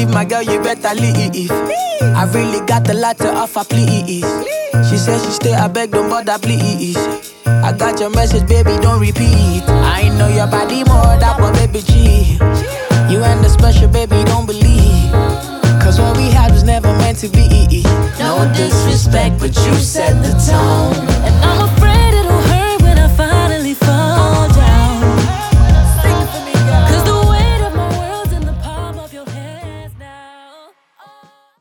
leave, my girl, you better leave. I really got a lot to offer, please. She said she stay, I beg, don't bother, please. I got your message, baby, don't repeat. I know your body more, that but baby G. You and the special, baby, don't believe. Cause what we had was never meant to be. No disrespect, but you set the tone. And I'm afraid